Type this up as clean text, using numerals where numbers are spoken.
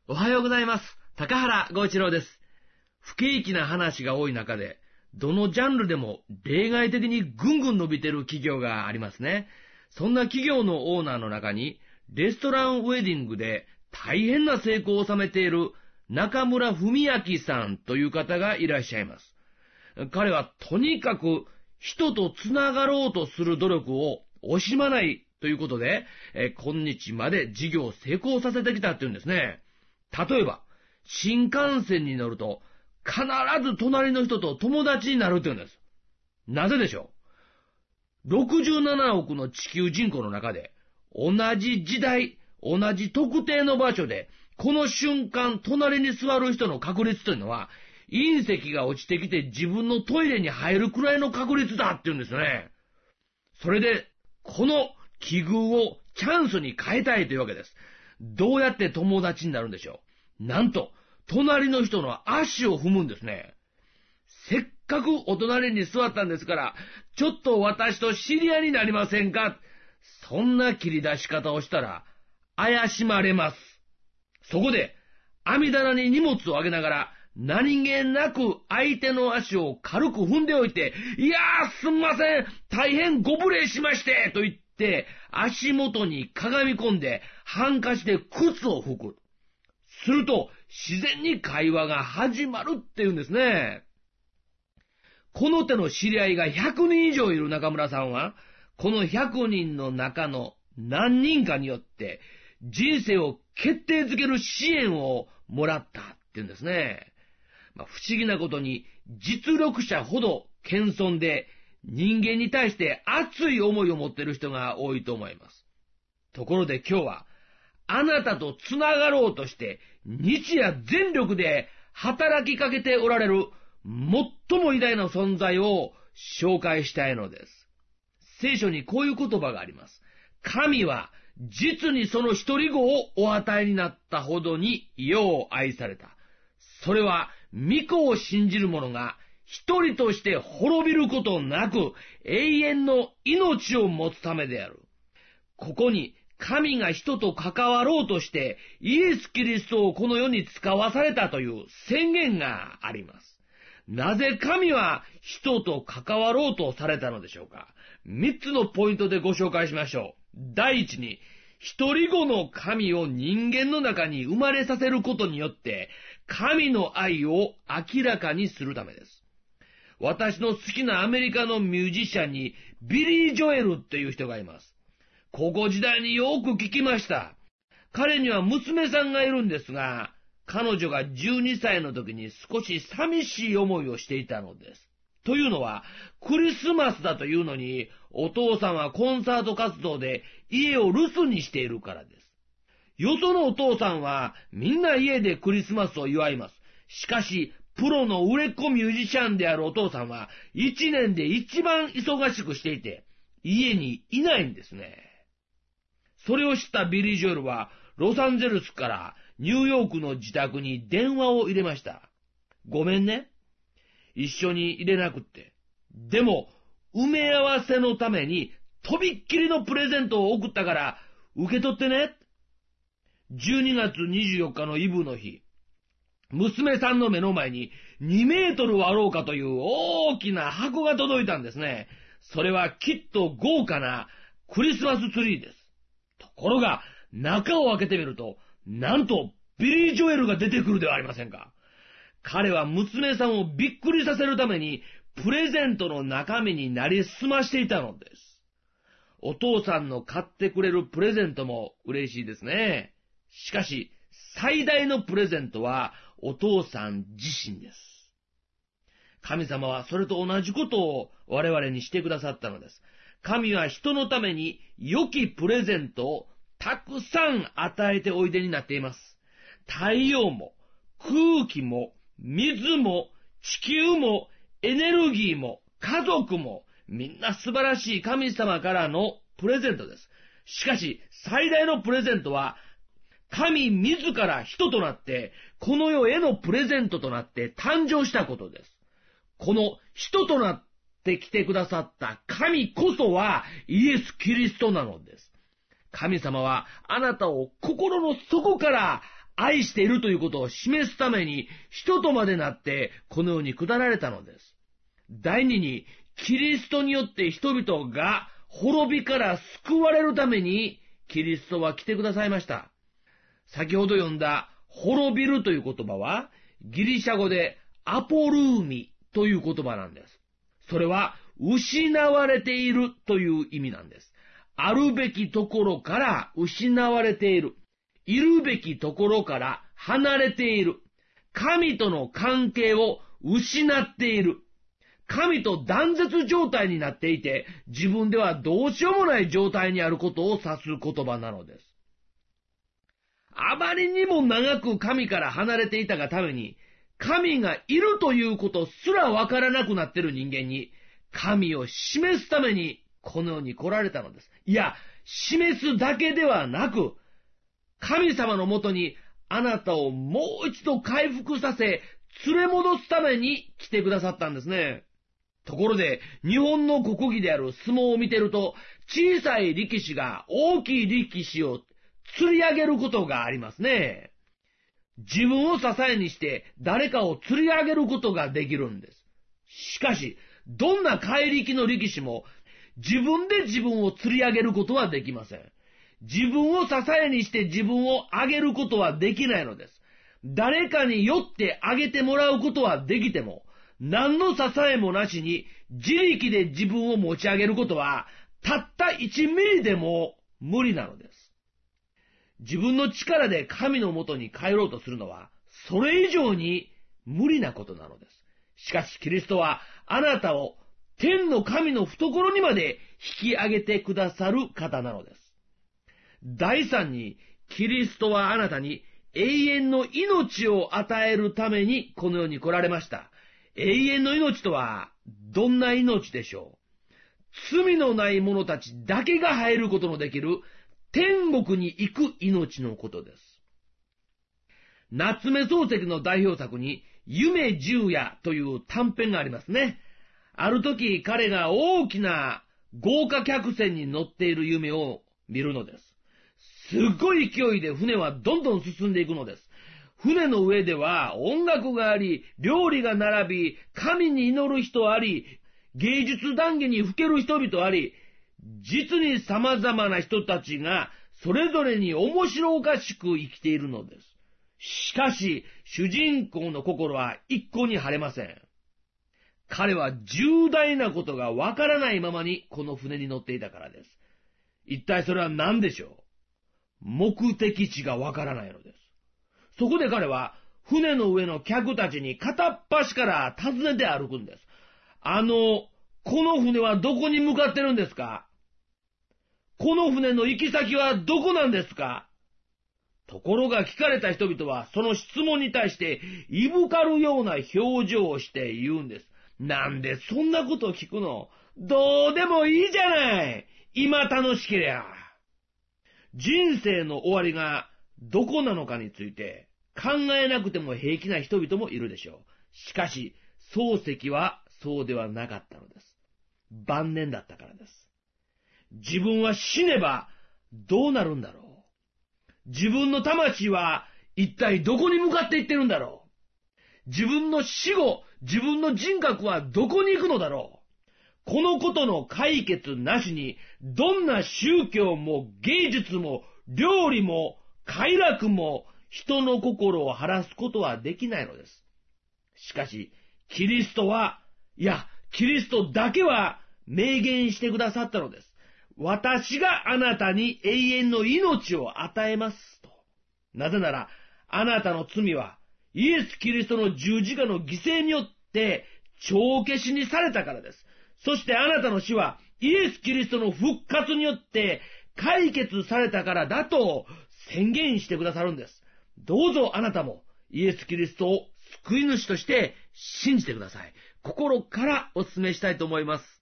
おはようございます。高原剛一郎です。不景気な話が多い中で、どのジャンルでも例外的にぐんぐん伸びてる企業がありますね。そんな企業のオーナーの中に、レストランウェディングで大変な成功を収めている中村文明さんという方がいらっしゃいます。彼はとにかく人とつながろうとする努力を惜しまないということで、今日まで事業を成功させてきたっていうんですね。例えば、新幹線に乗ると必ず隣の人と友達になるっていうんです。なぜでしょう？ 67 億の地球人口の中で、同じ時代、同じ特定の場所で、この瞬間隣に座る人の確率というのは、隕石が落ちてきて自分のトイレに入るくらいの確率だって言うんですね。それで、この奇遇をチャンスに変えたいというわけです。どうやって友達になるんでしょう？なんと、隣の人の足を踏むんですね。せっかくお隣に座ったんですから、ちょっと私と知り合いになりませんか？そんな切り出し方をしたら、怪しまれます。そこで、網棚に荷物をあげながら、何気なく相手の足を軽く踏んでおいて、いやーすんません、大変ご無礼しまして、と言って、足元にかがみ込んで、ハンカチで靴を拭く。すると、自然に会話が始まるっていうんですね。この手の知り合いが100人以上いる中村さんは、この100人の中の何人かによって、人生を決定づける支援をもらったっていうんですね。不思議なことに、実力者ほど謙遜で、人間に対して熱い思いを持っている人が多いと思います。ところで今日は、あなたとつながろうとして、日夜全力で働きかけておられる、最も偉大な存在を紹介したいのです。聖書にこういう言葉があります。神は、実にその一人子をお与えになったほどによう愛された。それは、御子を信じる者が一人として滅びることなく永遠の命を持つためである。ここに神が人と関わろうとしてイエス・キリストをこの世に使わされたという宣言があります。なぜ神は人と関わろうとされたのでしょうか。3つのポイントでご紹介しましょう。第一に、一人子の神を人間の中に生まれさせることによって、神の愛を明らかにするためです。私の好きなアメリカのミュージシャンにビリー・ジョエルっていう人がいます。高校時代によく聞きました。彼には娘さんがいるんですが、彼女が12歳の時に少し寂しい思いをしていたのです。というのは、クリスマスだというのに、お父さんはコンサート活動で家を留守にしているからです。よそのお父さんはみんな家でクリスマスを祝います。しかし、プロの売れっ子ミュージシャンであるお父さんは一年で一番忙しくしていて、家にいないんですね。それを知ったビリー・ジョエルは、ロサンゼルスからニューヨークの自宅に電話を入れました。ごめんね。一緒に入れなくって。でも、埋め合わせのために、とびっきりのプレゼントを送ったから、受け取ってね。12月24日のイブの日、娘さんの目の前に2メートルあろうかという大きな箱が届いたんですね。それはきっと豪華なクリスマスツリーです。ところが、中を開けてみると、なんとビリー・ジョエルが出てくるではありませんか。彼は娘さんをびっくりさせるために、プレゼントの中身になりすましていたのです。お父さんの買ってくれるプレゼントも嬉しいですね。しかし、最大のプレゼントはお父さん自身です。神様はそれと同じことを我々にしてくださったのです。神は人のために良きプレゼントをたくさん与えておいでになっています。太陽も空気も水も地球もエネルギーも家族もみんな素晴らしい神様からのプレゼントです。しかし最大のプレゼントは神自ら人となってこの世へのプレゼントとなって誕生したことです。この人となって来てくださった神こそはイエス・キリストなのです。神様はあなたを心の底から愛しているということを示すために人とまでなってこの世に下られたのです。第二に、キリストによって人々が滅びから救われるためにキリストは来てくださいました。先ほど読んだ滅びるという言葉はギリシャ語でアポルーミという言葉なんです。それは失われているという意味なんです。あるべきところから失われている。いるべきところから離れている。神との関係を失っている。神と断絶状態になっていて、自分ではどうしようもない状態にあることを指す言葉なのです。あまりにも長く神から離れていたがために、神がいるということすらわからなくなっている人間に、神を示すためにこの世に来られたのです。いや、示すだけではなく、神様のもとにあなたをもう一度回復させ、連れ戻すために来てくださったんですね。ところで、日本の国技である相撲を見てると、小さい力士が大きい力士を釣り上げることがありますね。自分を支えにして誰かを釣り上げることができるんです。しかし、どんな怪力の力士も自分で自分を釣り上げることはできません。自分を支えにして自分を上げることはできないのです。誰かによって上げてもらうことはできても、何の支えもなしに自力で自分を持ち上げることはたった1ミリでも無理なのです。自分の力で神のもとに帰ろうとするのはそれ以上に無理なことなのです。しかしキリストはあなたを天の神の懐にまで引き上げてくださる方なのです。第三に、キリストはあなたに永遠の命を与えるためにこの世に来られました。永遠の命とはどんな命でしょう？罪のない者たちだけが入ることのできる天国に行く命のことです。夏目漱石の代表作に夢十夜という短編がありますね。ある時彼が大きな豪華客船に乗っている夢を見るのです。すっごい勢いで船はどんどん進んでいくのです。船の上では音楽があり、料理が並び、神に祈る人あり、芸術談義にふける人々あり、実に様々な人たちがそれぞれに面白おかしく生きているのです。しかし、主人公の心は一向に晴れません。彼は重大なことがわからないままにこの船に乗っていたからです。一体それは何でしょう？目的地がわからないのです。そこで彼は船の上の客たちに片っ端から尋ねて歩くんです。この船はどこに向かってるんですか？この船の行き先はどこなんですか？ところが聞かれた人々はその質問に対していぶかるような表情をして言うんです。なんでそんなことを聞くの？どうでもいいじゃない！今楽しけりゃ。人生の終わりがどこなのかについて考えなくても平気な人々もいるでしょう。しかし、漱石はそうではなかったのです。晩年だったからです。自分は死ねばどうなるんだろう。自分の魂は一体どこに向かっていってるんだろう。自分の死後、自分の人格はどこに行くのだろう。このことの解決なしに、どんな宗教も芸術も料理も快楽も人の心を晴らすことはできないのです。しかし、キリストだけは明言してくださったのです。私があなたに永遠の命を与えますと。なぜなら、あなたの罪はイエス・キリストの十字架の犠牲によって帳消しにされたからです。そしてあなたの死はイエス・キリストの復活によって解決されたからだと宣言してくださるんです。どうぞあなたもイエス・キリストを救い主として信じてください。心からお勧めしたいと思います。